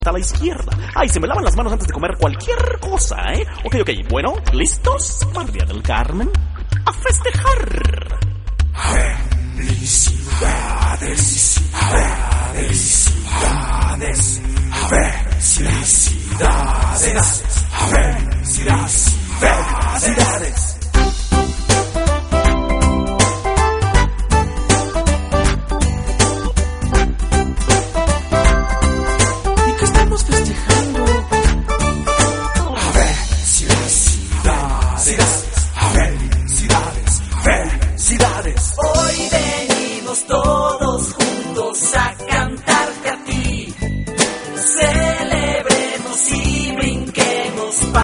a la izquierda. Ay, se me lavan las manos antes de comer cualquier cosa, ¿eh? Ok, bueno, ¿listos? María del Carmen, a festejar. Felicidades.